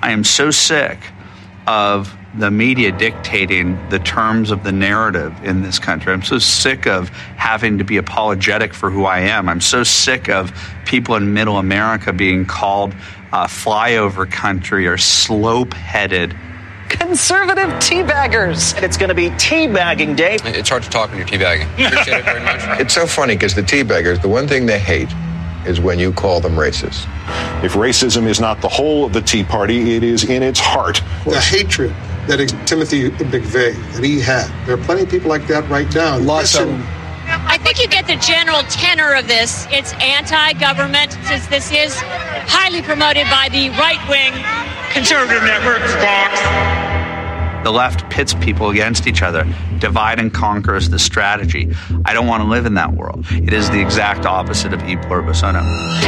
I am so sick of the media dictating the terms of the narrative in this country. I'm so sick of having to be apologetic for who I am. I'm so sick of people in middle America being called flyover country or slope-headed. Conservative teabaggers. And it's going to be teabagging day. It's hard to talk when you're teabagging. Appreciate it very much. It's so funny because the teabaggers, the one thing they hate is when you call them racist. If racism is not the whole of the Tea Party, it is in its heart. The hatred that Timothy McVeigh, that he had. There are plenty of people like that right now. Lots of them. I think you get the general tenor of this. It's anti-government, since this is highly promoted by the right-wing conservative networks. The left pits people against each other. Divide and conquer is the strategy. I don't want to live in that world. It is the exact opposite of e pluribus unum.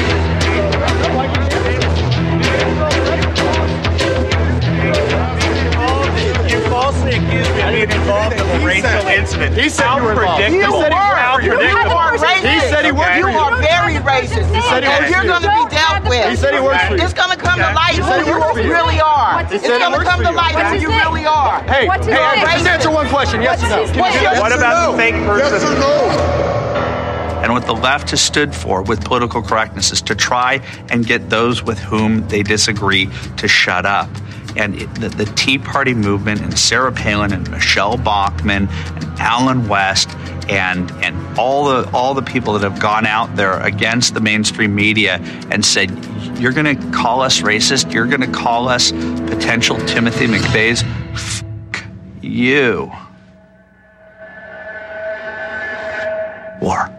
You falsely accused me of being involved in a racial incident. He said you were involved. You are racist. He said he worked. You are very racist. He said he works You're going to be dealt with. He said he works for you. It's going to come to light who you really are. It's said he going to works come for to you. light who you really are. Hey, just answer one question. Yes or no? What about the fake person? Yes or no? And what the left has stood for with political correctness is to try and get those with whom they disagree to shut up. And the Tea Party movement and Sarah Palin and Michelle Bachmann and Alan West and all the people that have gone out there against the mainstream media and said, you're going to call us racist, you're going to call us potential Timothy McVeighs, f*** you. War.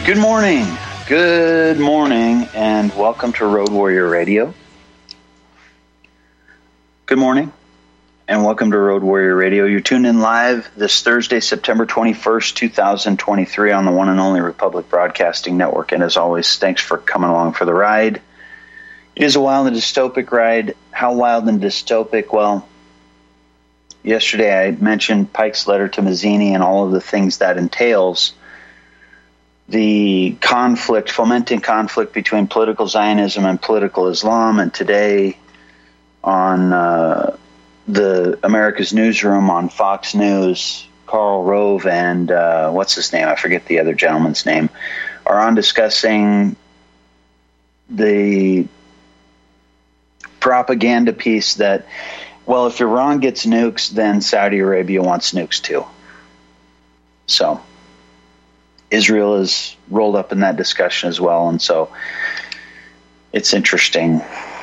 Good morning, and welcome to Road Warrior Radio. Good morning, and welcome to Road Warrior Radio. You're tuned in live this Thursday, September 21st, 2023 on the one and only Republic Broadcasting Network. And as always, thanks for coming along for the ride. It is a wild and dystopic ride. How wild and dystopic? Well, yesterday I mentioned Pike's letter to Mazzini and all of the things that entails. The conflict, fomenting conflict between political Zionism and political Islam. And today on the America's Newsroom on Fox News, Karl Rove and what's his name? I forget the other gentleman's name, are on discussing the propaganda piece that, well, if Iran gets nukes, then Saudi Arabia wants nukes too. So Israel is rolled up in that discussion as well. And so it's interesting,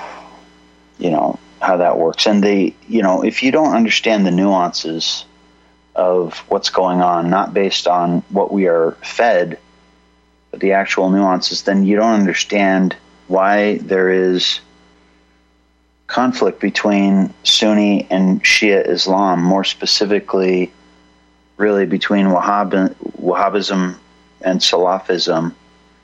how that works. And if you don't understand the nuances of what's going on, not based on what we are fed, but the actual nuances, then you don't understand why there is conflict between Sunni and Shia Islam, more specifically, really between Wahhabism and Salafism.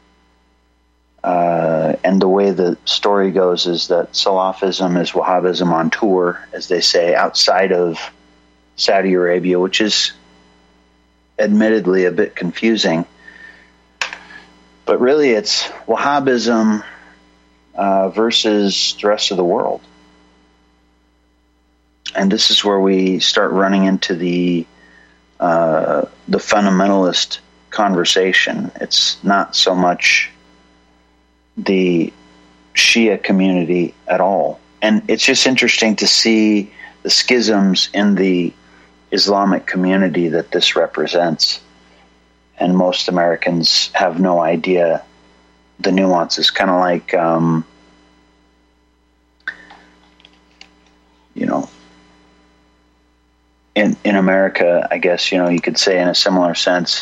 And the way the story goes is that Salafism is Wahhabism on tour, as they say, outside of Saudi Arabia, which is admittedly a bit confusing. But really it's Wahhabism versus the rest of the world. And this is where we start running into the fundamentalist conversation. It's not so much the Shia community at all. And it's just interesting to see the schisms in the Islamic community that this represents. And most Americans have no idea the nuances. Kind of like, in America, I guess, you could say in a similar sense,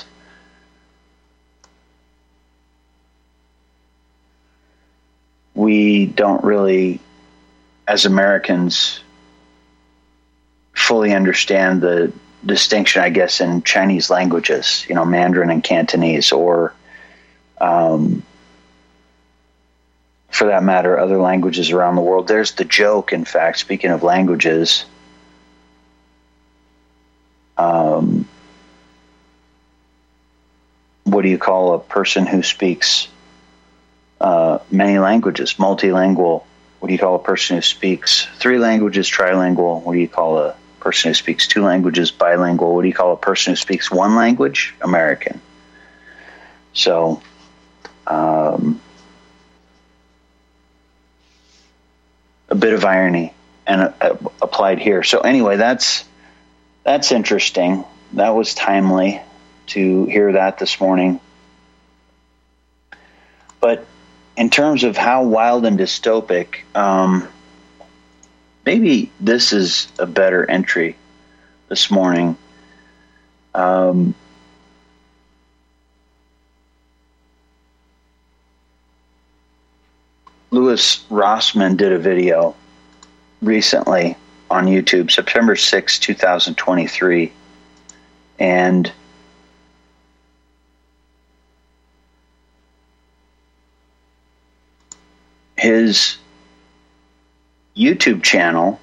we don't really, as Americans, fully understand the distinction, I guess, in Chinese languages, Mandarin and Cantonese, or for that matter, other languages around the world. There's the joke, in fact, speaking of languages, what do you call a person who speaks many languages? Multilingual. What do you call a person who speaks 3 languages? Trilingual. What do you call a person who speaks 2 languages? Bilingual. What do you call a person who speaks 1 language? American. So, a bit of irony and applied here. So anyway, that's interesting. That was timely to hear that this morning. But in terms of how wild and dystopic, maybe this is a better entry this morning. Louis Rossmann did a video recently on YouTube, September 6, 2023, and his YouTube channel,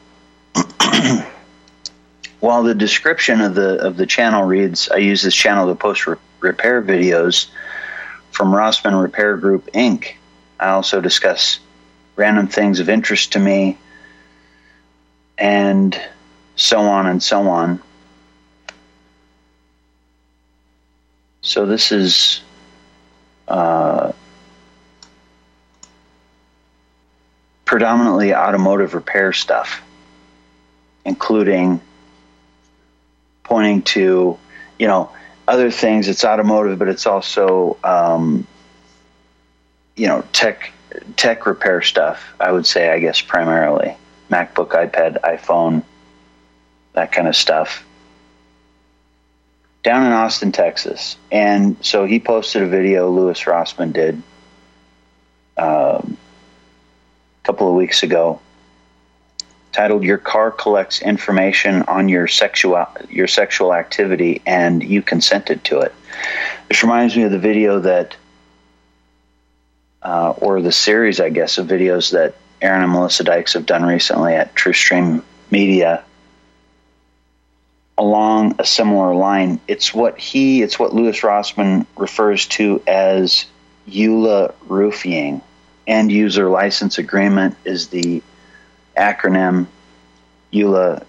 while the description of the channel reads, I use this channel to post repair videos from Rossmann Repair Group, Inc. I also discuss random things of interest to me, and so on and so on. So this is predominantly automotive repair stuff, including pointing to, other things. It's automotive, but it's also, tech repair stuff, I would say, I guess, primarily. MacBook, iPad, iPhone, that kind of stuff. down in Austin, Texas. And so he posted a video, Louis Rossmann did, a couple of weeks ago, titled "Your Car Collects Information on Your Sexual Activity and You Consented to It." This reminds me of the video that, or the series, I guess, of videos that Aaron and Melissa Dykes have done recently at TrueStream Media along a similar line. It's what Louis Rossmann refers to as EULA roofing. End User License Agreement is the acronym. EULA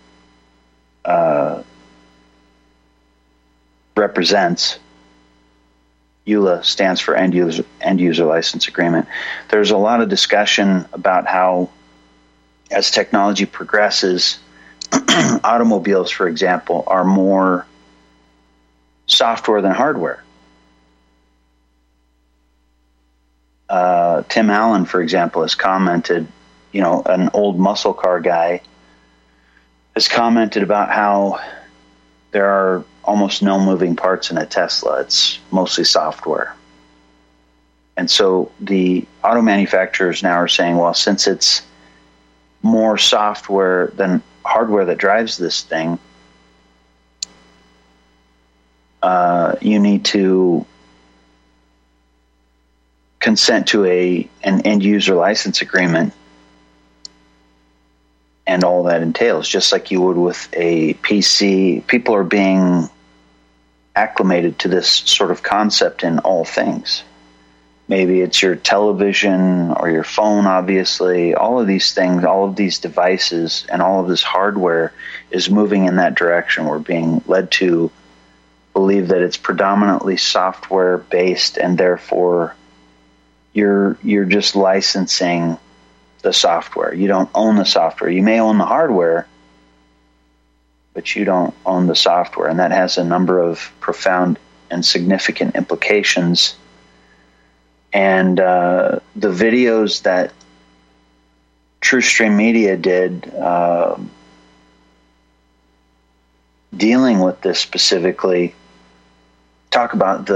represents. EULA stands for End User License Agreement. There's a lot of discussion about how, as technology progresses, automobiles, for example, are more software than hardware. Tim Allen, for example, has commented, an old muscle car guy has commented about how there are almost no moving parts in a Tesla. It's mostly software. And so the auto manufacturers now are saying, well, since it's more software than hardware that drives this thing, you need to consent to an end user license agreement and all that entails, just like you would with a PC. People are being acclimated to this sort of concept in all things. Maybe it's your television or your phone, obviously. All of these things, all of these devices, and all of this hardware is moving in that direction. We're being led to believe that it's predominantly software-based, and therefore you're just licensing the software. You don't own the software. You may own the hardware, but you don't own the software. And that has a number of profound and significant implications. And the videos that TrueStream Media did dealing with this specifically talk about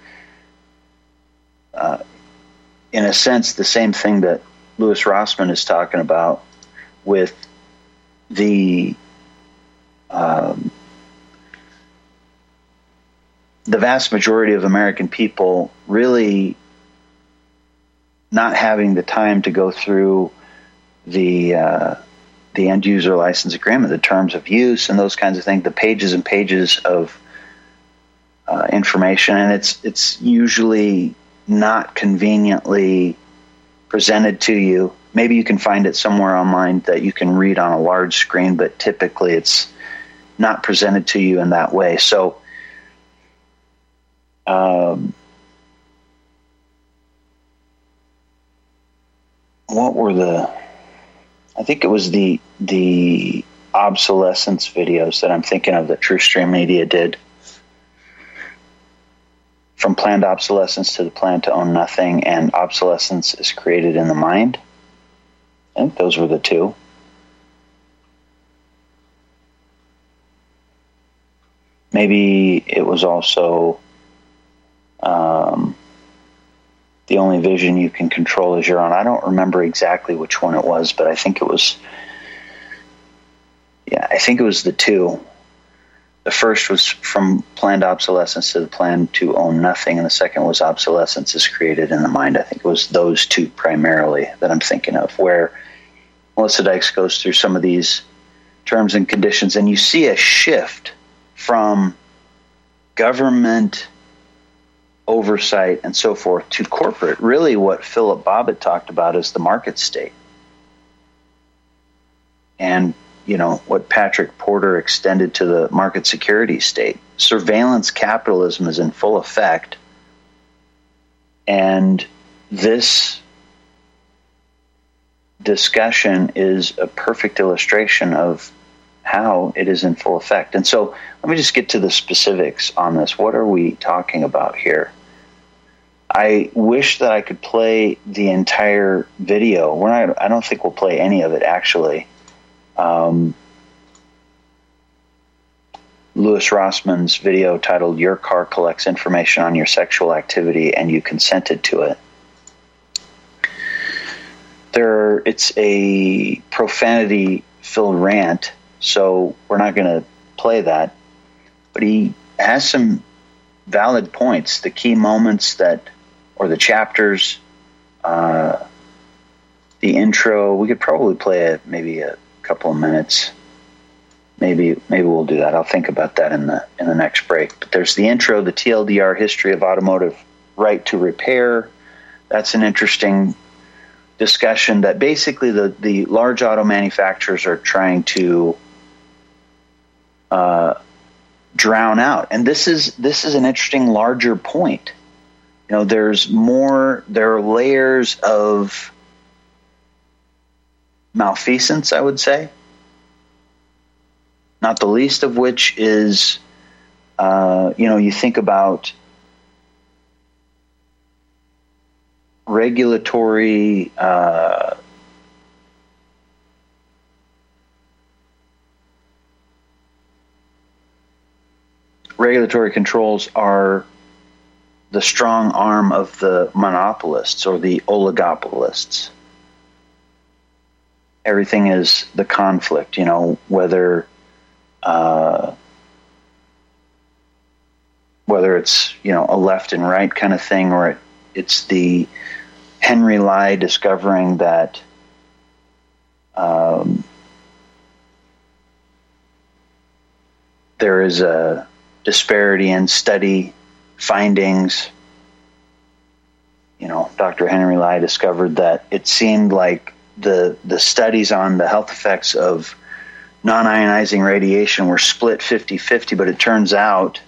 in a sense, the same thing that Louis Rossmann is talking about with the vast majority of American people really not having the time to go through the end user license agreement, the terms of use, and those kinds of things, the pages and pages of information, and it's usually not conveniently presented to you. Maybe you can find it somewhere online that you can read on a large screen, but typically it's not presented to you in that way. So what were I think it was the obsolescence videos that I'm thinking of that TrueStream Media did. From planned obsolescence to the plan to own nothing, and obsolescence is created in the mind. I think those were the two. Maybe it was also the only vision you can control is your own. I don't remember exactly which one it was, but I think it was the two. The first was from planned obsolescence to the plan to own nothing, and the second was obsolescence is created in the mind. I think it was those two primarily that I'm thinking of, where Melissa Dykes goes through some of these terms and conditions, and you see a shift from government oversight and so forth to corporate. Really what Philip Bobbitt talked about is the market state. And what Patrick Porter extended to the market security state. Surveillance capitalism is in full effect. And this discussion is a perfect illustration of how it is in full effect. And so let me just get to the specifics on this. What are we talking about here? I wish that I could play the entire video. I don't think we'll play any of it, actually. Louis Rossman's video titled "Your Car Collects Information on Your Sexual Activity and You Consented to It." It's a profanity-filled rant, so we're not going to play that. But he has some valid points, the key moments or the chapters, the intro. We could probably play maybe a couple of minutes. Maybe we'll do that. I'll think about that in the next break. But there's the intro, the TLDR history of automotive right to repair. That's an interesting discussion that basically the large auto manufacturers are trying to drown out. And this is an interesting larger point. There are layers of malfeasance, I would say. Not the least of which is, you think about regulatory controls are the strong arm of the monopolists or the oligopolists. Everything is the conflict, whether it's, a left and right kind of thing, or it's the Henry Lai discovering that there is a disparity in study findings. Dr. Henry Lai discovered that it seemed like the studies on the health effects of non-ionizing radiation were split 50-50, but it turns out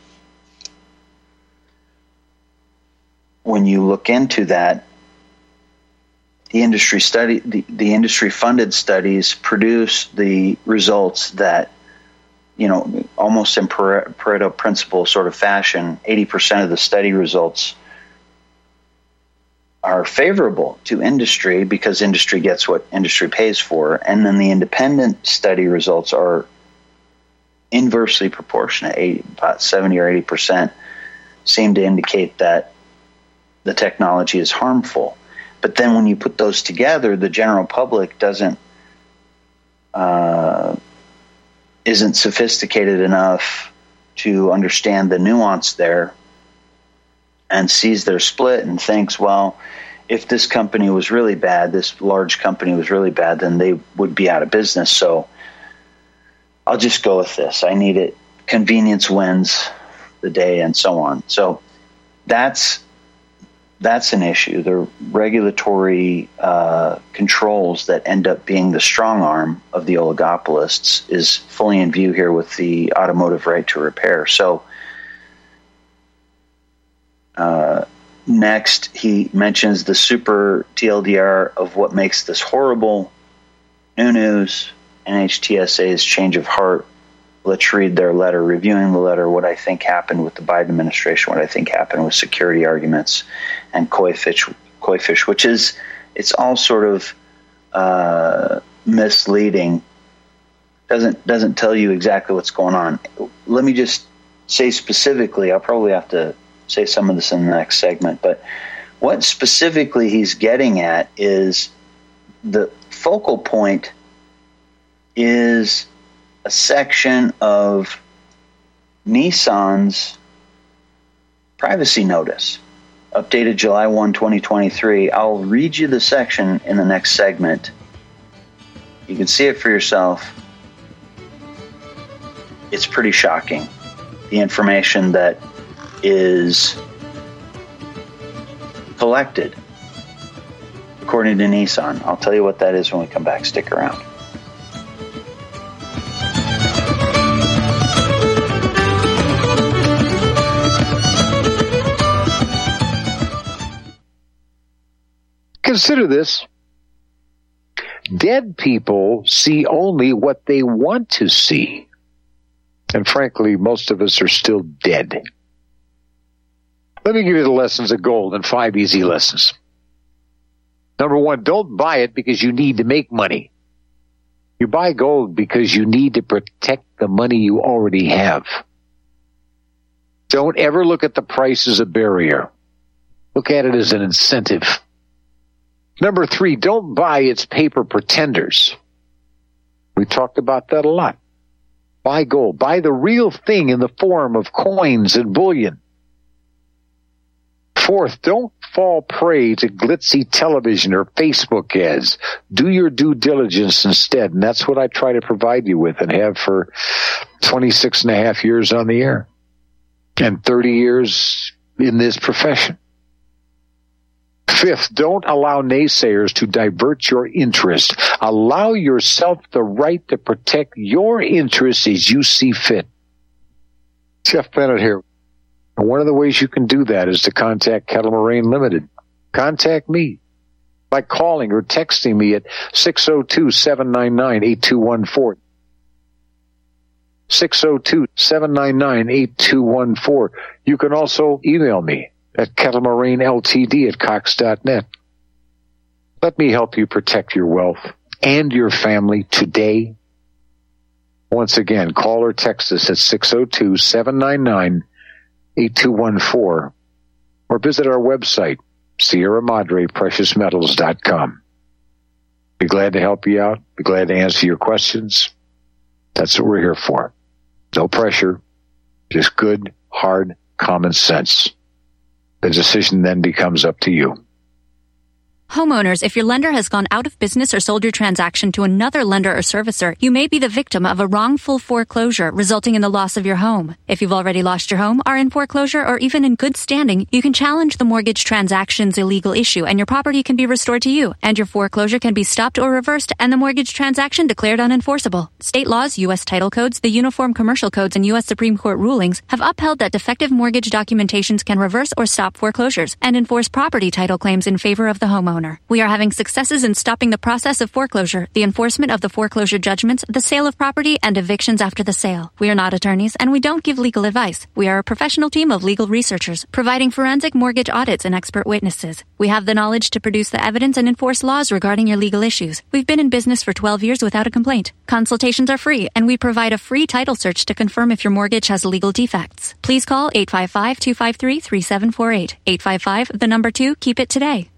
when you look into that, the industry funded studies produce the results that, almost in Pareto principle sort of fashion, 80% of the study results are favorable to industry because industry gets what industry pays for. And then the independent study results are inversely proportionate. About 70 or 80% seem to indicate that the technology is harmful. But then when you put those together, the general public isn't sophisticated enough to understand the nuance there and sees their split and thinks, well, if this company was really bad, this large company was really bad, then they would be out of business. So I'll just go with this. I need it. Convenience wins the day and so on. So that's an issue. The regulatory controls that end up being the strong arm of the oligopolists is fully in view here with the automotive right to repair. So next, he mentions the super TLDR of what makes this horrible. New news, NHTSA's change of heart. Let's read their letter, reviewing the letter, what I think happened with the Biden administration, what I think happened with security arguments and koi fish, which is, it's all sort of misleading. Doesn't tell you exactly what's going on. Let me just say specifically, I'll probably have to say some of this in the next segment, but what specifically he's getting at is the focal point is a section of Nissan's privacy notice, updated July 1, 2023. I'll read you the section in the next segment. You can see it for yourself. It's pretty shocking, the information that is collected according to Nissan. I'll tell you what that is when we come back. Stick around. Consider this. Dead people see only what they want to see. And frankly, most of us are still dead. Let me give you the lessons of gold in 5 easy lessons. Number 1, don't buy it because you need to make money. You buy gold because you need to protect the money you already have. Don't ever look at the price as a barrier. Look at it as an incentive. Number 3, don't buy its paper pretenders. We talked about that a lot. Buy gold. Buy the real thing in the form of coins and bullion. 4th, don't fall prey to glitzy television or Facebook ads. Do your due diligence instead, and that's what I try to provide you with and have for 26 and a half years on the air and 30 years in this profession. 5th, don't allow naysayers to divert your interest. Allow yourself the right to protect your interests as you see fit. Jeff Bennett here. And one of the ways you can do that is to contact Kettle Moraine Limited. Contact me by calling or texting me at 602-799-8214. 602-799-8214. You can also email me at kettlemoraineLTD@cox.net. Let me help you protect your wealth and your family today. Once again, call or text us at 602-799-8214 or visit our website, Sierra Madre PreciousMetals.com. Be glad to help you out. Be glad to answer your questions. That's what we're here for. No pressure, just good, hard, common sense. The decision then becomes up to you. Homeowners, if your lender has gone out of business or sold your transaction to another lender or servicer, you may be the victim of a wrongful foreclosure resulting in the loss of your home. If you've already lost your home, are in foreclosure, or even in good standing, you can challenge the mortgage transaction's illegal issue and your property can be restored to you, and your foreclosure can be stopped or reversed and the mortgage transaction declared unenforceable. State laws, U.S. title codes, the Uniform Commercial Codes, and U.S. Supreme Court rulings have upheld that defective mortgage documentations can reverse or stop foreclosures and enforce property title claims in favor of the homeowner. We are having successes in stopping the process of foreclosure, the enforcement of the foreclosure judgments, the sale of property, and evictions after the sale. We are not attorneys, and we don't give legal advice. We are a professional team of legal researchers, providing forensic mortgage audits and expert witnesses. We have the knowledge to produce the evidence and enforce laws regarding your legal issues. We've been in business for 12 years without a complaint. Consultations are free, and we provide a free title search to confirm if your mortgage has legal defects. Please call 855-253-3748. 855, the number 2, keep it today.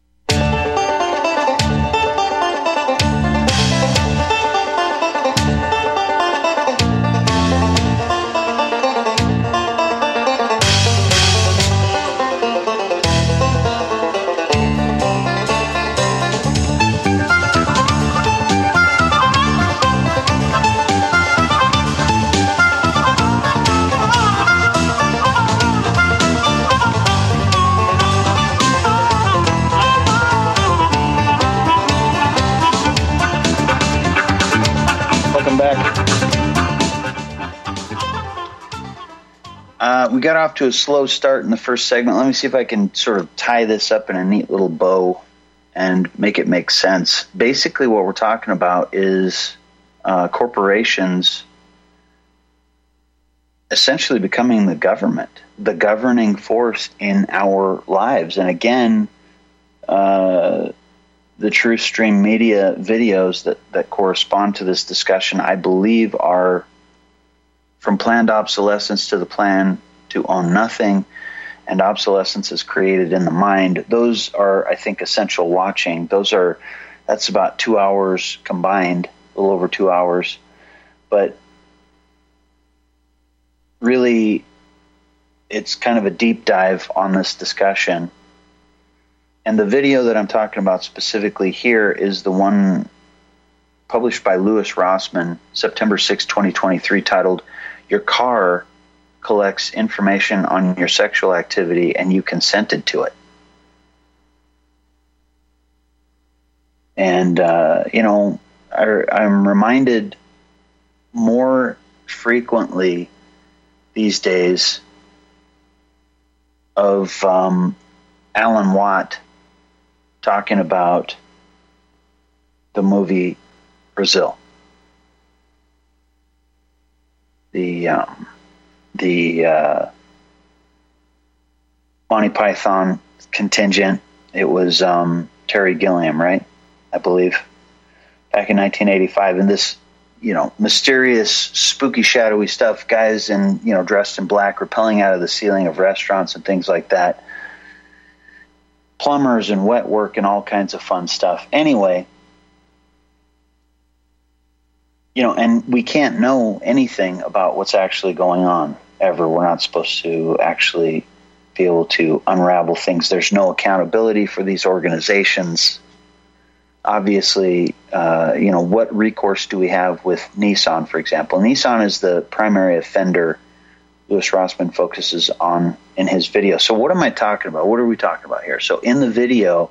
We got off to a slow start in the first segment. Let me see if I can sort of tie this up in a neat little bow and make it make sense. Basically, what we're talking about is corporations essentially becoming the government, the governing force in our lives. And again, the True Stream Media videos that correspond to this discussion, I believe, are From Planned Obsolescence to the Plan to Own Nothing, and Obsolescence is Created in the Mind. Those are, I think, essential watching. That's about 2 hours combined, a little over 2 hours. But really, it's kind of a deep dive on this discussion. And the video that I'm talking about specifically here is the one published by Louis Rossmann, September 6, 2023, titled, "Your Car Collects Information on Your Sexual Activity and You Consented to It." And, I'm reminded more frequently these days of Alan Watt talking about the movie Brazil. The Monty Python contingent. It was Terry Gilliam, right? I believe, back in 1985. And this mysterious, spooky, shadowy stuff, guys in, dressed in black, rappelling out of the ceiling of restaurants and things like that. Plumbers and wet work and all kinds of fun stuff. Anyway, and we can't know anything about what's actually going on ever. We're not supposed to actually be able to unravel things. There's no accountability for these organizations. Obviously, what recourse do we have with Nissan, for example? Nissan is the primary offender Louis Rossmann focuses on in his video. So what am I talking about? What are we talking about here? So in the video,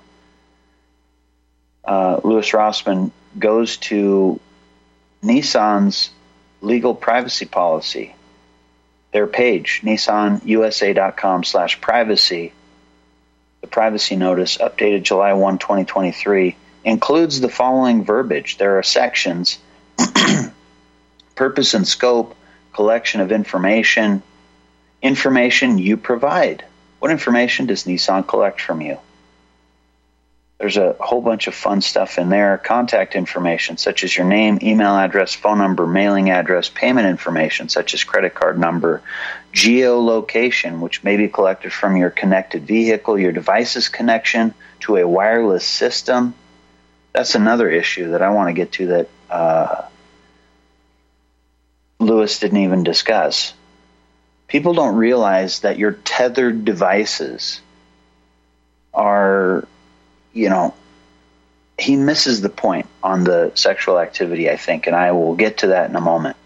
Louis Rossmann goes to Nissan's legal privacy policy, their page, nissanusa.com/privacy. The privacy notice, updated July 1, 2023, includes the following verbiage. There are sections: purpose and scope, collection of information you provide. What information does Nissan collect from you? There's a whole bunch of fun stuff in there. Contact information, such as your name, email address, phone number, mailing address, payment information, such as credit card number, geolocation, which may be collected from your connected vehicle, your device's connection to a wireless system. That's another issue that I want to get to that Lewis didn't even discuss. People don't realize that your tethered devices are, he misses the point on the sexual activity, I think, and I will get to that in a moment.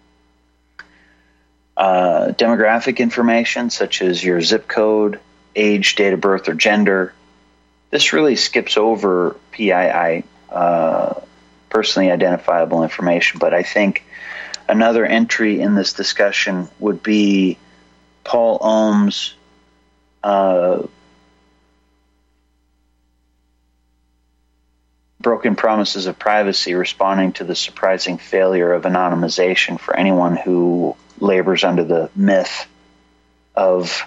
Demographic information, such as your zip code, age, date of birth, or gender. This really skips over PII, personally identifiable information, but I think another entry in this discussion would be Paul Ohm's broken promises of privacy, responding to the surprising failure of anonymization for anyone who labors under the myth of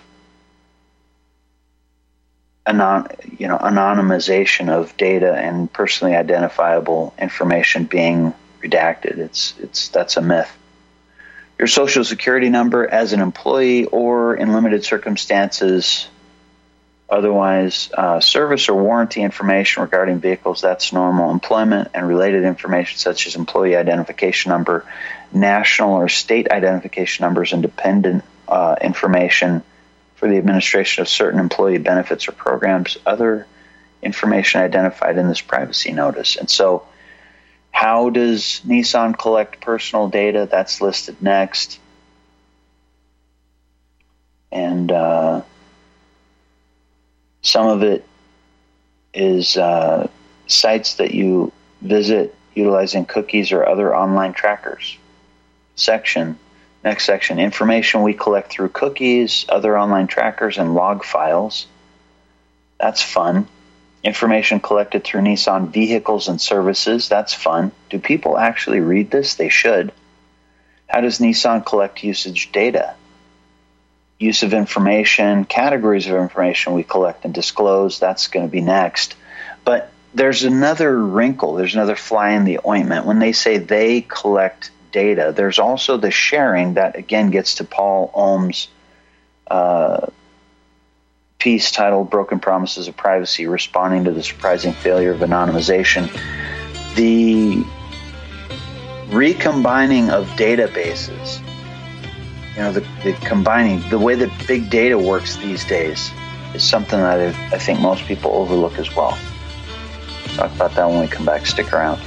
anonymization of data and personally identifiable information being redacted. That's a myth. Your social security number as an employee or in limited circumstances, otherwise, service or warranty information regarding vehicles, that's normal. Employment and related information such as employee identification number, national or state identification numbers, and dependent information for the administration of certain employee benefits or programs, other information identified in this privacy notice. And so how does Nissan collect personal data? That's listed next. And some of it is sites that you visit utilizing cookies or other online trackers. Next section, information we collect through cookies, other online trackers, and log files. That's fun. Information collected through Nissan vehicles and services. That's fun. Do people actually read this? They should. How does Nissan collect usage data? Use of information, categories of information we collect and disclose. That's going to be next. But there's another wrinkle. There's another fly in the ointment. When they say they collect data, there's also the sharing that, again, gets to Paul Ohm's piece titled Broken Promises of Privacy, Responding to the Surprising Failure of Anonymization. The recombining of databases, the combining, the way that big data works these days is something that I think most people overlook as well. Talk about that when we come back. Stick around.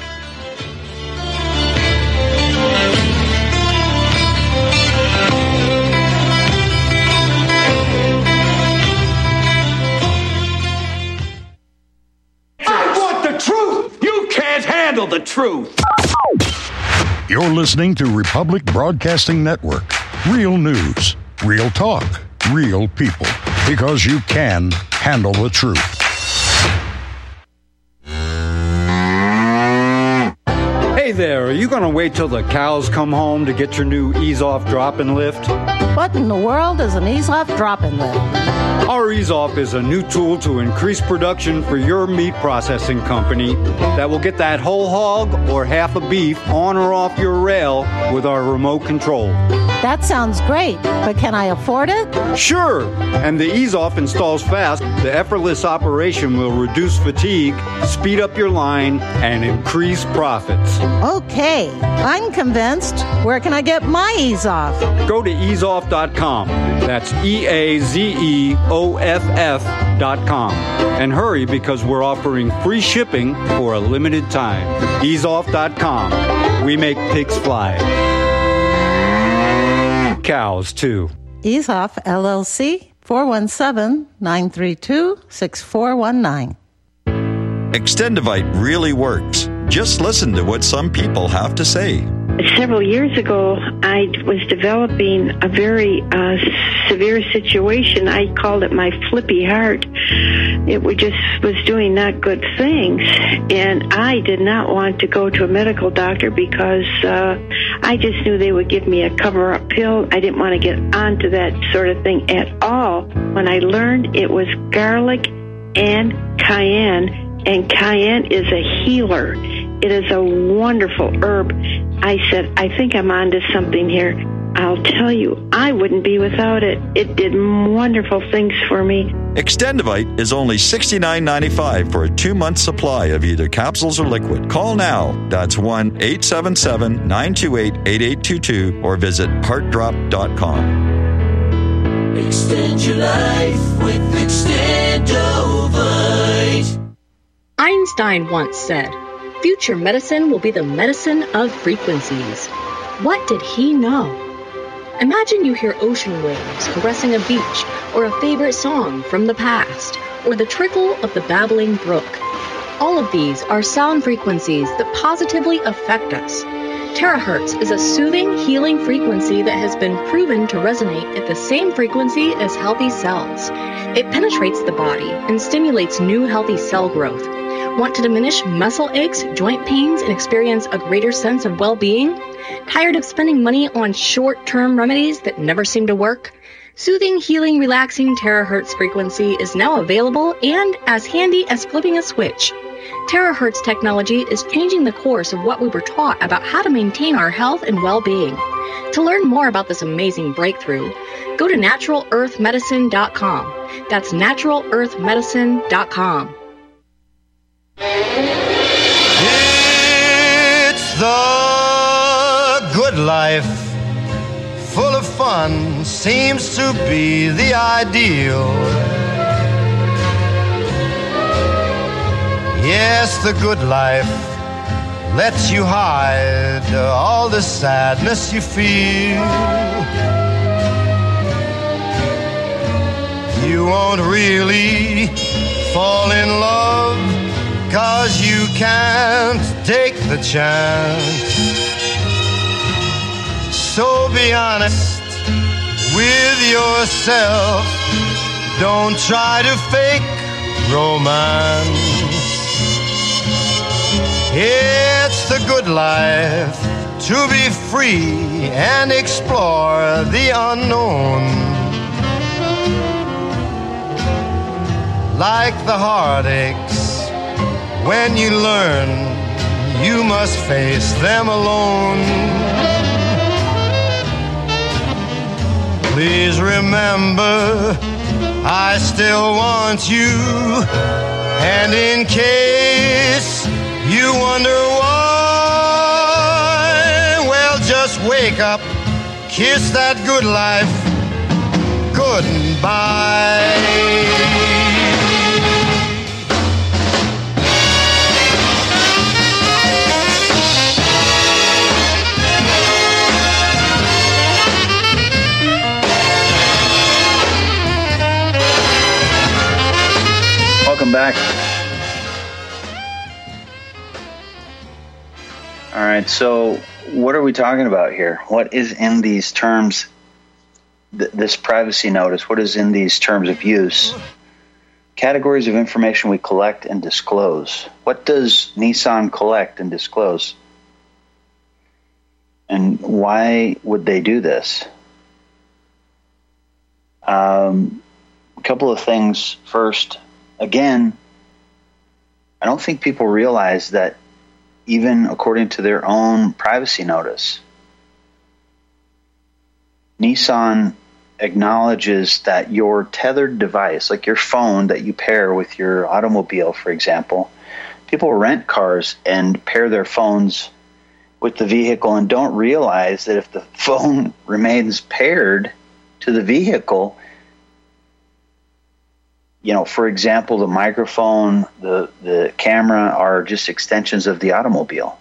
The truth. You're listening to Republic Broadcasting Network. Real news, real talk, real people. Because you can handle the truth. Hey there, are you going to wait till the cows come home to get your new ease-off drop-and lift? What in the world is an ease-off drop-and lift? Our EaseOff is a new tool to increase production for your meat processing company that will get that whole hog or half a beef on or off your rail with our remote control. That sounds great, but can I afford it? Sure! And the EaseOff installs fast. The effortless operation will reduce fatigue, speed up your line, and increase profits. Okay, I'm convinced. Where can I get my EaseOff? Go to easeoff.com. That's EAZEOFF.com. And hurry because we're offering free shipping for a limited time. Easeoff.com. We make pigs fly. Cows, too. EaseOff, LLC, 417-932-6419. Extendivite really works. Just listen to what some people have to say. Several years ago, I was developing a very severe situation. I called it my flippy heart. It was doing not good things. And I did not want to go to a medical doctor because I just knew they would give me a cover-up pill. I didn't want to get onto that sort of thing at all. When I learned it was garlic and cayenne, and cayenne is a healer. It is a wonderful herb. I said, I think I'm onto something here. I'll tell you, I wouldn't be without it. It did wonderful things for me. Extendivite is only $69.95 for a 2-month supply of either capsules or liquid. Call now. That's 1-877-928-8822 or visit heartdrop.com. Extend your life with Extendovite. Einstein once said, "Future medicine will be the medicine of frequencies." What did he know? Imagine you hear ocean waves caressing a beach, or a favorite song from the past, or the trickle of the babbling brook. All of these are sound frequencies that positively affect us. Terahertz is a soothing, healing frequency that has been proven to resonate at the same frequency as healthy cells. It penetrates the body and stimulates new healthy cell growth. Want to diminish muscle aches, joint pains, and experience a greater sense of well-being? Tired of spending money on short-term remedies that never seem to work? Soothing, healing, relaxing terahertz frequency is now available and as handy as flipping a switch. Terahertz technology is changing the course of what we were taught about how to maintain our health and well-being. To learn more about this amazing breakthrough, go to NaturalEarthMedicine.com. That's NaturalEarthMedicine.com. It's the good life, full of fun, seems to be the ideal. Yes, the good life lets you hide all the sadness you feel. You won't really fall in love 'cause you can't take the chance. So be honest with yourself. Don't try to fake romance. It's the good life to be free and explore the unknown. Like the heartaches, when you learn, you must face them alone. Please remember, I still want you. And in case you wonder why, well, just wake up, kiss that good life goodbye. Welcome back. All right, so what are we talking about here? What is in these terms, this privacy notice, what is in these terms of use? Categories of information we collect and disclose. What does Nissan collect and disclose? And why would they do this? a couple of things. First, again, I don't think people realize that even according to their own privacy notice, Nissan acknowledges that your tethered device, like your phone that you pair with your automobile, for example, people rent cars and pair their phones with the vehicle and don't realize that if the phone remains paired to the vehicle, you know, for example, the microphone, the camera are just extensions of the automobile.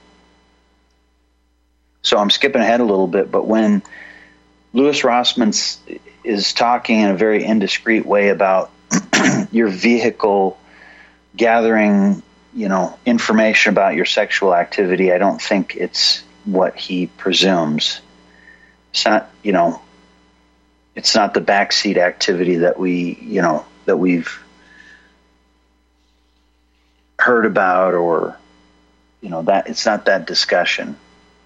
So I'm skipping ahead a little bit, but when Louis Rossmann is talking in a very indiscreet way about your vehicle gathering, you know, information about your sexual activity, I don't think it's what he presumes. It's not, you know, it's not the backseat activity that that we've heard about, or, you know, that it's not that discussion.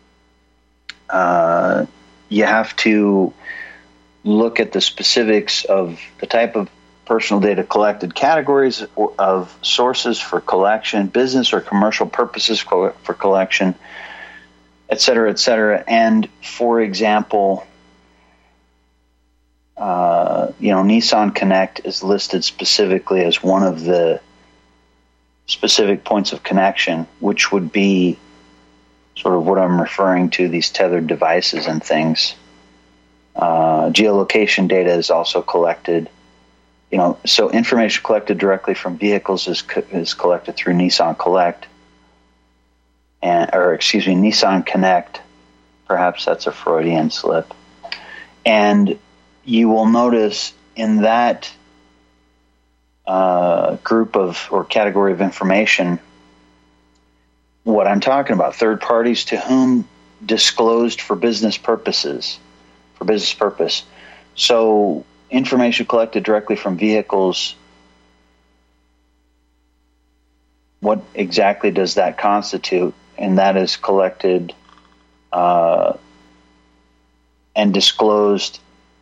You have to look at the specifics of the type of personal data collected, categories of sources for collection, business or commercial purposes for collection, et cetera, et cetera. And, for example, Nissan Connect is listed specifically as one of the specific points of connection, which would be sort of what I'm referring to, these tethered devices and things. Geolocation data is also collected. You know, so information collected directly from vehicles is collected through Nissan Collect, Nissan Connect. Perhaps that's a Freudian slip. And you will notice in that group of or category of information what I'm talking about: third parties to whom disclosed for business purposes. For business purpose. So information collected directly from vehicles, what exactly does that constitute? And that is collected and disclosed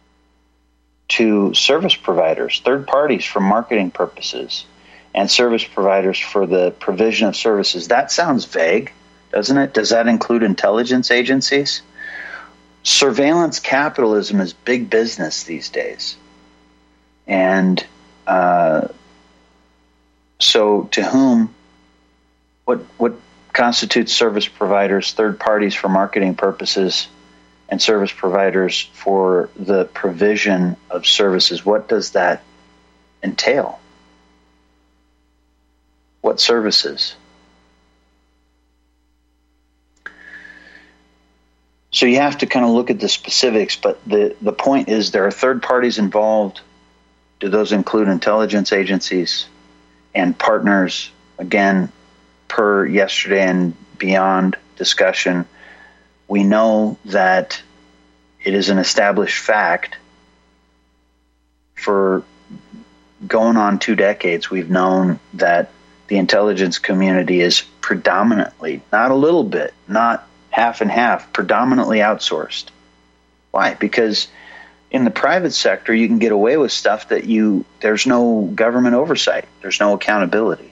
to service providers, third parties for marketing purposes, and service providers for the provision of services. That sounds vague, doesn't it? Does that include intelligence agencies? Surveillance capitalism is big business these days. And so to whom, what constitutes service providers, third parties for marketing purposes, and service providers for the provision of services? What does that entail? What services? So you have to kind of look at the specifics, but the point is there are third parties involved. Do those include intelligence agencies and partners? Again, per yesterday and beyond discussion, we know that it is an established fact for going on 2 decades. We've known that the intelligence community is predominantly, not a little bit, not half and half, predominantly outsourced. Why? Because in the private sector, you can get away with stuff that there's no government oversight. There's no accountability.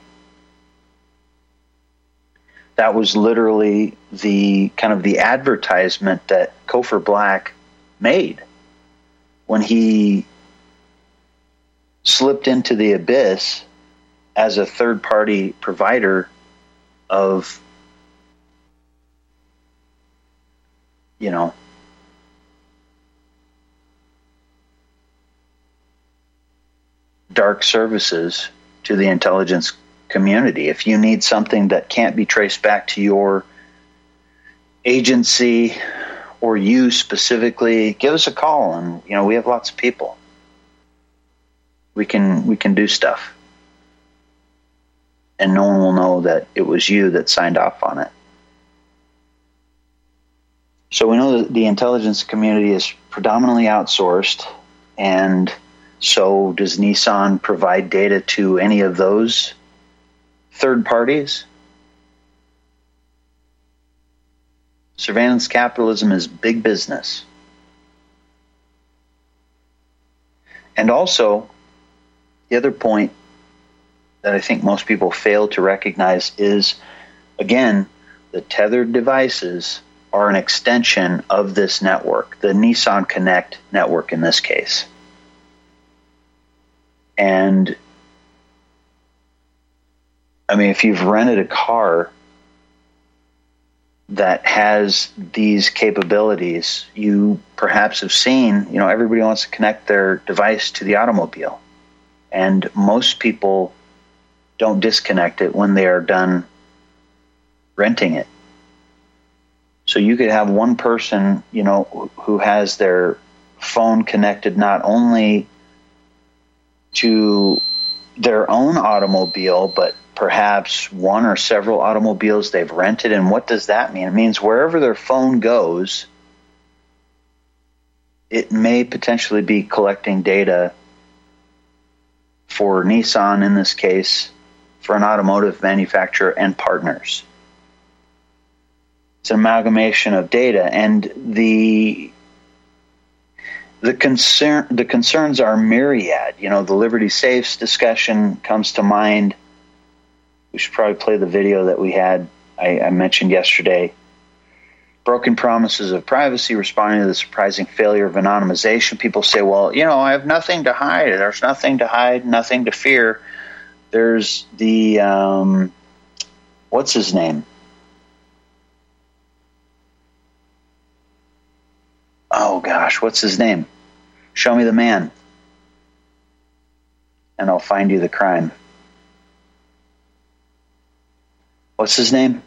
That was literally the kind of the advertisement that Cofer Black made when he slipped into the abyss as a third-party provider of, you know, dark services to the intelligence community. If you need something that can't be traced back to your agency or you specifically, give us a call, and you know, we have lots of people. We can do stuff, and no one will know that it was you that signed off on it. So we know that the intelligence community is predominantly outsourced, and so does Nissan provide data to any of those third parties? Surveillance capitalism is big business. And also, The other point that I think most people fail to recognize is, again, the tethered devices are an extension of this network, the Nissan Connect network in this case. And I mean, if you've rented a car that has these capabilities, you perhaps have seen, everybody wants to connect their device to the automobile. And most people don't disconnect it when they are done renting it. So you could have one person, who has their phone connected not only to their own automobile, but perhaps one or several automobiles they've rented. And what does that mean? It means wherever their phone goes, it may potentially be collecting data for Nissan in this case, for an automotive manufacturer and partners. It's an amalgamation of data, and the concerns are myriad. The Liberty Safes discussion comes to mind. We should probably play the video that we had, I mentioned yesterday. Broken promises of privacy, responding to the surprising failure of anonymization. People say, well, I have nothing to hide. There's nothing to hide, nothing to fear. There's the, what's his name? Oh, gosh, what's his name? Show me the man, and I'll find you the crime. What's his name?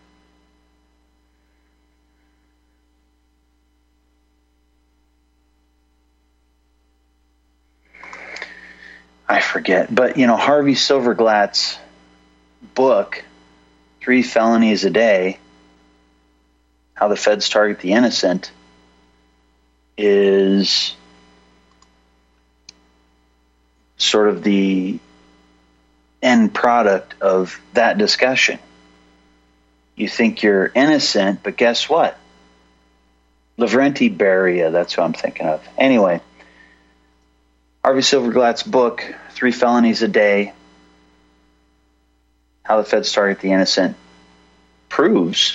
I forget. But, Harvey Silverglatt's book, 3 Felonies a Day, How the Feds Target the Innocent, is sort of the end product of that discussion. You think you're innocent, but guess what? Lavrenti Beria, that's who I'm thinking of. Anyway, Harvey Silverglatt's book, 3 Felonies a Day, How the Feds Target the Innocent, proves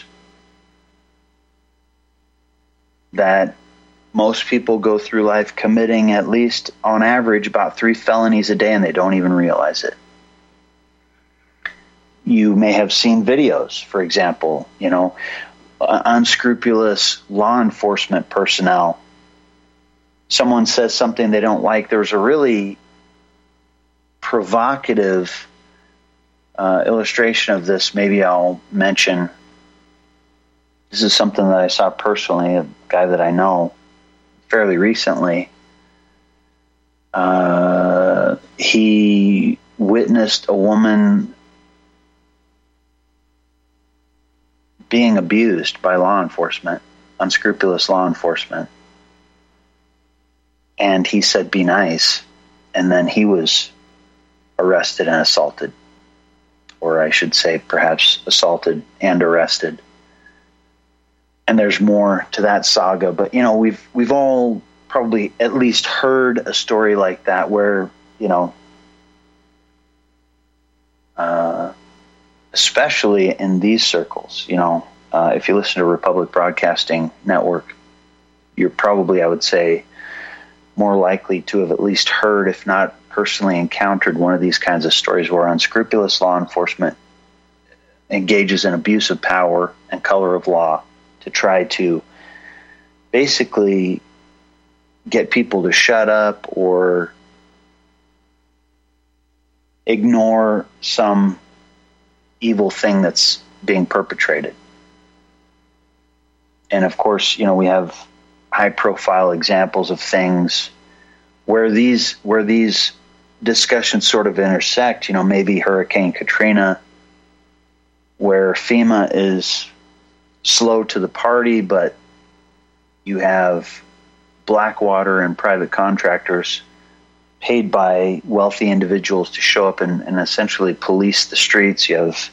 that most people go through life committing at least, on average, about 3 felonies a day, and they don't even realize it. You may have seen videos, for example, unscrupulous law enforcement personnel. Someone says something they don't like. There's a really provocative illustration of this. Maybe I'll mention. This is something that I saw personally, a guy that I know fairly recently. He witnessed a woman being abused by law enforcement, unscrupulous law enforcement. And he said, be nice. And then he was arrested and assaulted. Or I should say perhaps assaulted and arrested. And there's more to that saga. But, we've all probably at least heard a story like that where, especially in these circles, if you listen to Republic Broadcasting Network, you're probably, I would say, more likely to have at least heard, if not personally encountered, one of these kinds of stories where unscrupulous law enforcement engages in abuse of power and color of law to try to basically get people to shut up or ignore some evil thing that's being perpetrated. And of course, we have high-profile examples of things where these discussions sort of intersect. Maybe Hurricane Katrina, where FEMA is slow to the party, but you have Blackwater and private contractors paid by wealthy individuals to show up and essentially police the streets. You have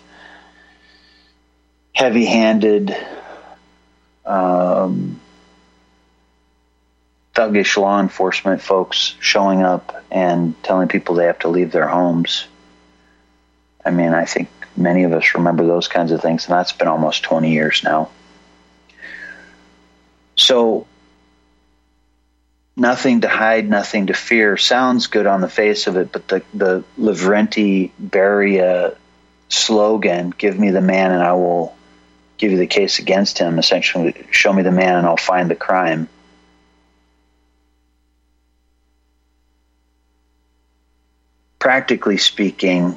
heavy-handed thuggish law enforcement folks showing up and telling people they have to leave their homes. I mean, I think many of us remember those kinds of things, and that's been almost 20 years now. So, nothing to hide, nothing to fear sounds good on the face of it, but the Lavrenti Beria slogan, give me the man and I will give you the case against him, essentially, show me the man and I'll find the crime. Practically speaking,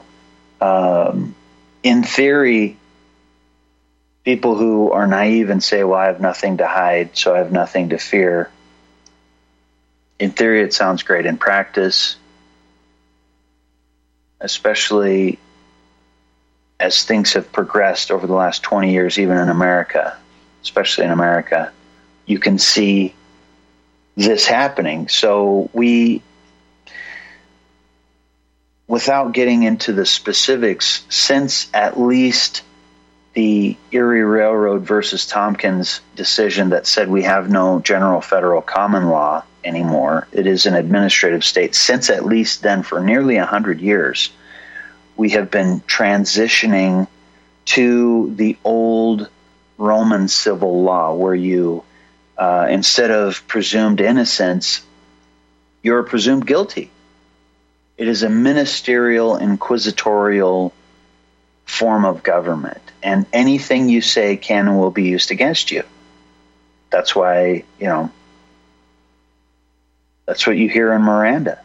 in theory, people who are naive and say, well, I have nothing to hide, so I have nothing to fear. In theory, it sounds great. In practice, especially as things have progressed over the last 20 years, even in America, especially in America, you can see this happening. So without getting into the specifics, since at least the Erie Railroad versus Tompkins decision that said we have no general federal common law anymore, it is an administrative state. Since at least then, for nearly 100 years, we have been transitioning to the old Roman civil law where you, instead of presumed innocence, you're presumed guilty. It is a ministerial, inquisitorial form of government, and anything you say can and will be used against you. That's why, that's what you hear in Miranda.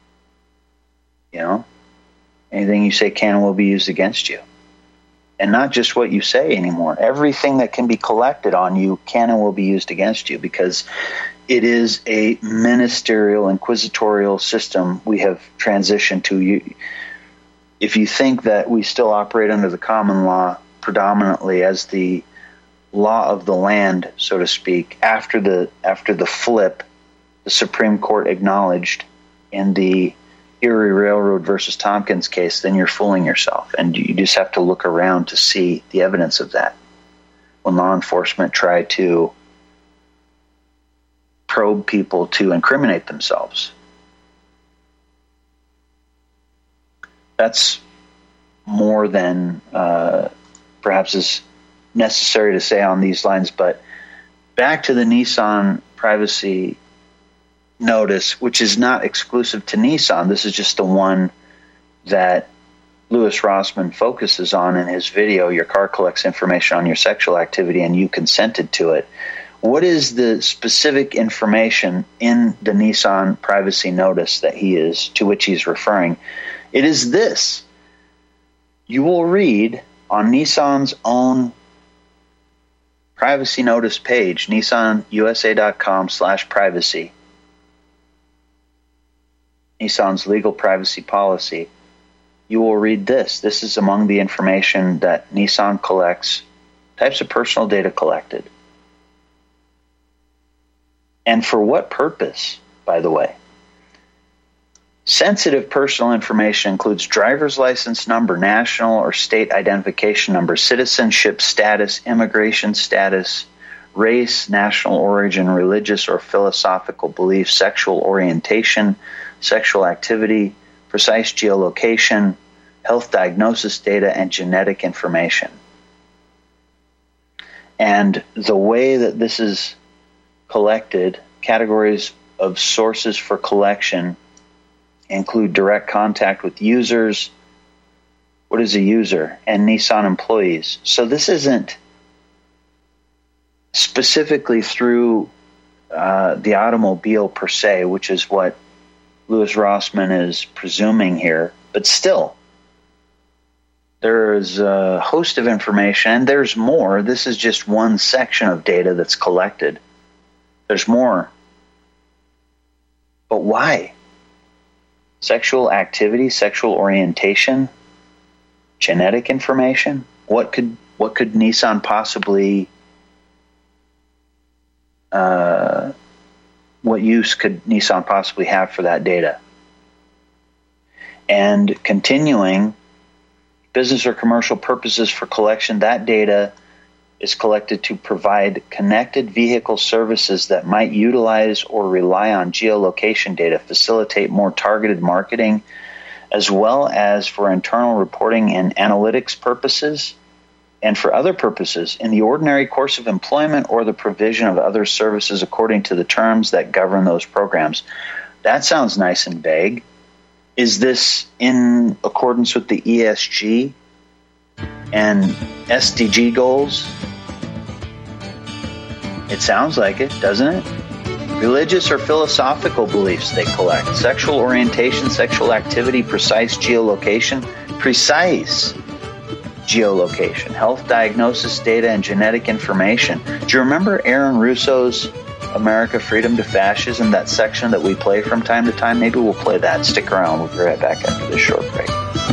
Anything you say can and will be used against you. And not just what you say anymore. Everything that can be collected on you can and will be used against you, because it is a ministerial, inquisitorial system we have transitioned to. If you think that we still operate under the common law predominantly as the law of the land, so to speak, after the flip, the Supreme Court acknowledged in the Erie Railroad versus Tompkins case, then you're fooling yourself. And you just have to look around to see the evidence of that. When law enforcement try to probe people to incriminate themselves, that's more than perhaps is necessary to say on these lines. But back to the Nissan privacy notice, which is not exclusive to Nissan. This is just the one that Louis Rossmann focuses on in his video. Your car collects information on your sexual activity and you consented to it. What is the specific information in the Nissan privacy notice to which he's referring? It is this. You will read on Nissan's own privacy notice page, nissanusa.com/privacy, Nissan's legal privacy policy. You will read this. This is among the information that Nissan collects, types of personal data collected. And for what purpose, by the way? Sensitive personal information includes driver's license number, national or state identification number, citizenship status, immigration status, race, national origin, religious or philosophical belief, sexual orientation, sexual activity, precise geolocation, health diagnosis data, and genetic information. And the way that this is collected, categories of sources for collection include direct contact with users. What is a user? And Nissan employees. So this isn't specifically through the automobile per se, which is what Louis Rossmann is presuming here. But still, there's a host of information, and there's more. This is just one section of data that's collected. There's more. But why? Sexual activity, sexual orientation, genetic information? What could Nissan possibly what use could Nissan possibly have for that data? And continuing, business or commercial purposes for collection, that data is collected to provide connected vehicle services that might utilize or rely on geolocation data, facilitate more targeted marketing, as well as for internal reporting and analytics purposes, and for other purposes in the ordinary course of employment or the provision of other services according to the terms that govern those programs. That sounds nice and vague. Is this in accordance with the ESG and SDG goals? It sounds like it, doesn't it? Religious or philosophical beliefs they collect. Sexual orientation, sexual activity, precise geolocation. Health diagnosis data and genetic information. Do you remember Aaron Russo's America, Freedom to Fascism, that section that we play from time to time? Maybe we'll play that. Stick around. We'll be right back after this short break.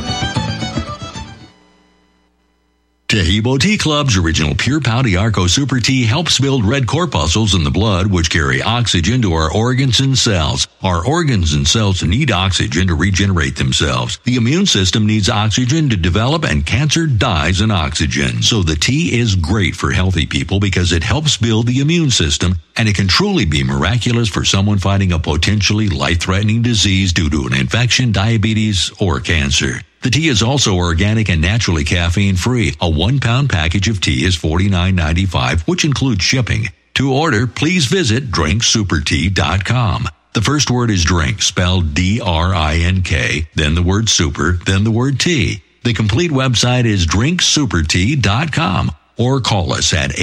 Taheebo Tea Club's original Pure Pau D'Arco Super Tea helps build red corpuscles in the blood, which carry oxygen to our organs and cells. Our organs and cells need oxygen to regenerate themselves. The immune system needs oxygen to develop, and cancer dies in oxygen. So the tea is great for healthy people because it helps build the immune system, and it can truly be miraculous for someone fighting a potentially life-threatening disease due to an infection, diabetes, or cancer. The tea is also organic and naturally caffeine-free. A 1-pound package of tea is $49.95, which includes shipping. To order, please visit drinksupertea.com. The first word is drink, spelled D-R-I-N-K, then the word super, then the word tea. The complete website is drinksupertea.com. Or call us at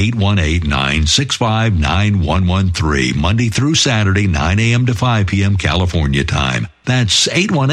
818-965-9113, Monday through Saturday, 9 a.m. to 5 p.m. California time. That's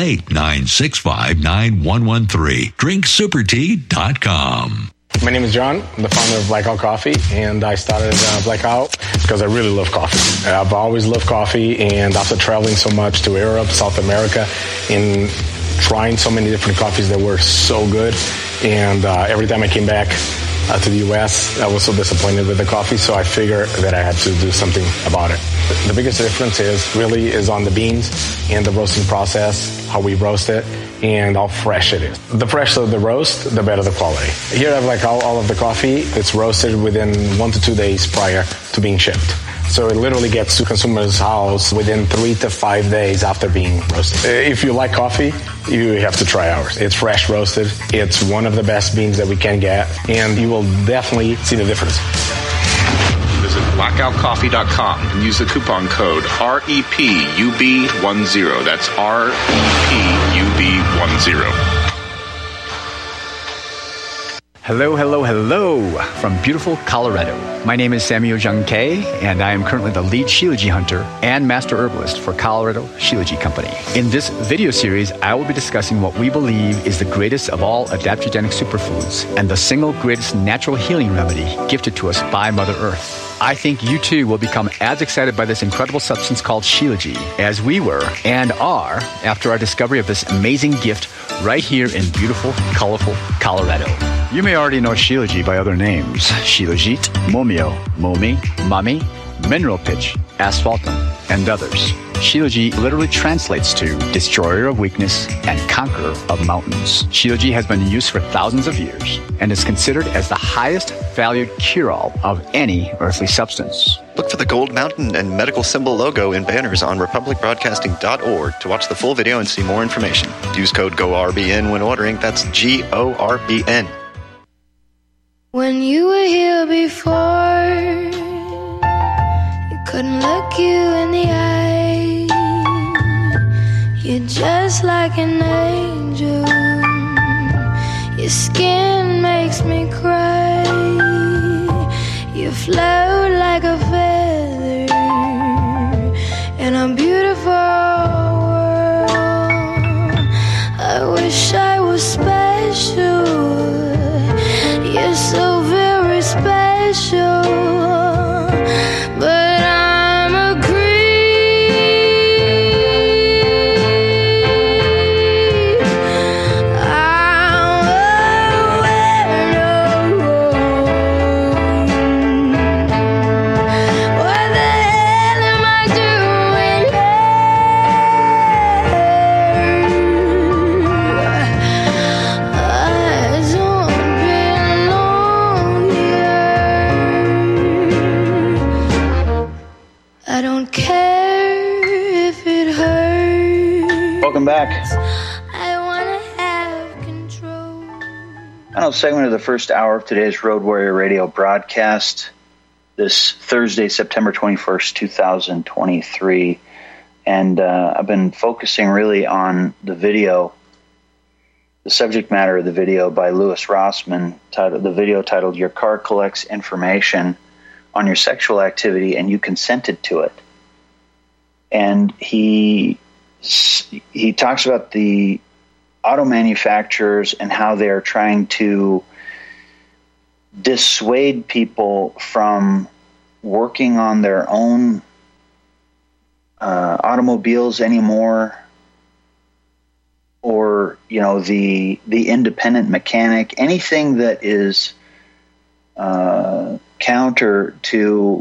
818-965-9113, drinksupertea.com. My name is John. I'm the founder of Blackout Coffee, and I started Blackout because I really love coffee. I've always loved coffee, and after traveling so much to Europe, South America, and trying so many different coffees that were so good, and every time I came back to the U.S., I was so disappointed with the coffee, so I figured that I had to do something about it. The biggest difference is on the beans and the roasting process, how we roast it, and how fresh it is. The fresher the roast, the better the quality. Here I have like all of the coffee. It's roasted within 1 to 2 days prior to being shipped. So it literally gets to consumer's house within 3 to 5 days after being roasted. If you like coffee, you have to try ours. It's fresh roasted. It's one of the best beans that we can get, and you will definitely see the difference. Visit blackoutcoffee.com and use the coupon code REPUB10. That's REPUB10. Hello from beautiful Colorado. My name is Samuel Jung Kei, and I am currently the lead Shilajit hunter and master herbalist for Colorado Shilajit Company. In this video series, I will be discussing what we believe is the greatest of all adaptogenic superfoods and the single greatest natural healing remedy gifted to us by Mother Earth. I think you too will become as excited by this incredible substance called Shilajit as we were and are after our discovery of this amazing gift right here in beautiful, colorful Colorado. You may already know Shilajit by other names: Shilajit, Momio, Momi, Mami, Mineral Pitch, Asphaltum, and others. Shilajit literally translates to destroyer of weakness and conqueror of mountains. Shilajit has been in use for thousands of years and is considered as the highest valued cure-all of any earthly substance. Look for the gold mountain and medical symbol logo in banners on republicbroadcasting.org to watch the full video and see more information. Use code GORBN when ordering. That's GORBN. When you were here before, you couldn't look you in the eye. You're just like an angel. Your skin makes me cry. You float like a feather in a beautiful world. I wish I was special. You're so very special, but I'm a creep. I'm a weirdo. final segment of the first hour of today's Road Warrior Radio broadcast this Thursday, September 21st, 2023. And I've been focusing really on the video, the subject matter of the video by Louis Rossmann, the video titled "Your Car Collects Information on Your Sexual Activity and You Consented to It." And he talks about the auto manufacturers and how they're trying to dissuade people from working on their own automobiles anymore, or the independent mechanic, anything that is counter to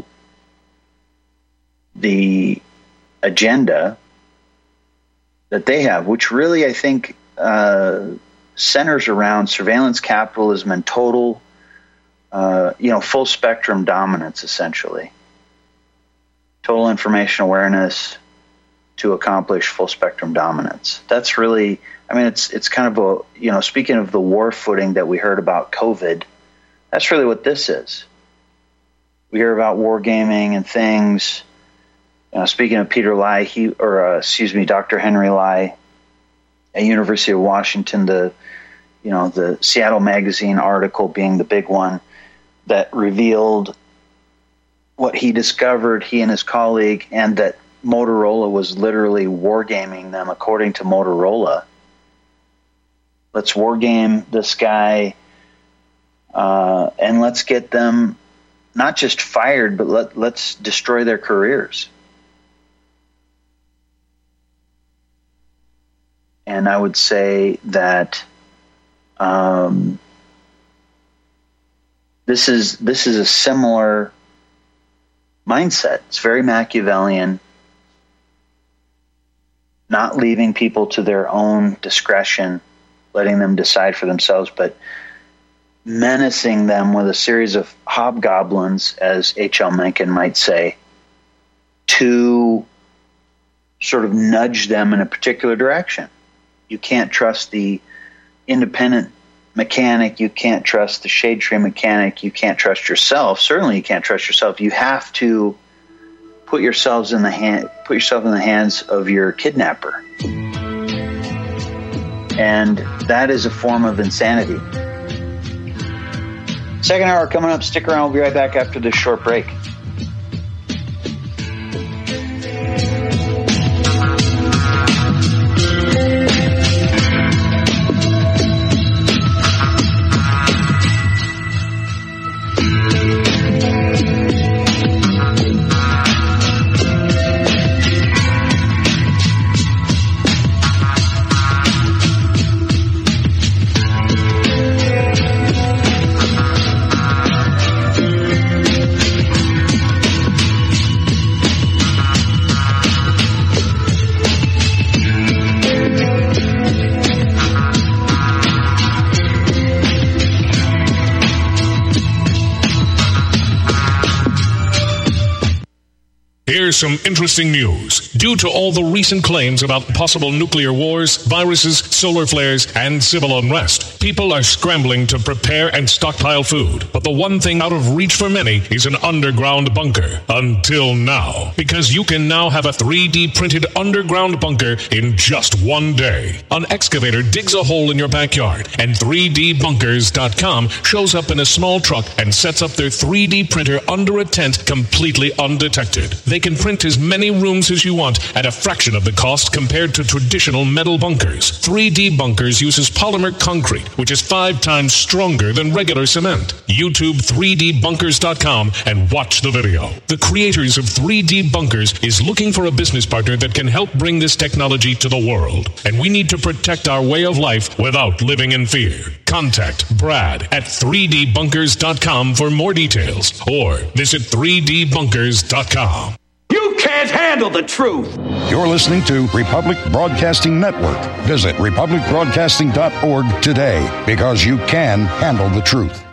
the agenda that they have, which really I think centers around surveillance capitalism and total, full spectrum dominance, essentially. Total information awareness to accomplish full spectrum dominance. That's really, it's kind of a, speaking of the war footing that we heard about COVID, that's really what this is. We hear about wargaming and things. Speaking of Peter Lai, Dr. Henry Lai, at University of Washington, the Seattle Magazine article being the big one that revealed what he discovered, he and his colleague, and that Motorola was literally wargaming them, according to Motorola. Let's wargame this guy, and let's get them not just fired, but let's destroy their careers. And I would say that this is a similar mindset. It's very Machiavellian, not leaving people to their own discretion, letting them decide for themselves, but menacing them with a series of hobgoblins, as H.L. Mencken might say, to sort of nudge them in a particular direction. You can't trust the independent mechanic. You can't trust the shade tree mechanic. You can't trust yourself. Certainly you can't trust yourself. You have to put yourself in the hands of your kidnapper. And that is a form of insanity. Second hour coming up. Stick around. We'll be right back after this short break. Here's some interesting news. Due to all the recent claims about possible nuclear wars, viruses, solar flares, and civil unrest, people are scrambling to prepare and stockpile food. But the one thing out of reach for many is an underground bunker. Until now. Because you can now have a 3D printed underground bunker in just one day. An excavator digs a hole in your backyard, and 3dbunkers.com shows up in a small truck and sets up their 3D printer under a tent completely undetected. They can print as many rooms as you want at a fraction of the cost compared to traditional metal bunkers. 3D Bunkers uses polymer concrete, which is 5 times stronger than regular cement. YouTube 3dbunkers.com and watch the video. The creators of 3D Bunkers is looking for a business partner that can help bring this technology to the world. And we need to protect our way of life without living in fear. Contact Brad at 3dbunkers.com for more details, or visit 3dbunkers.com. You can't handle the truth. You're listening to Republic Broadcasting Network. Visit republicbroadcasting.org today, because you can handle the truth.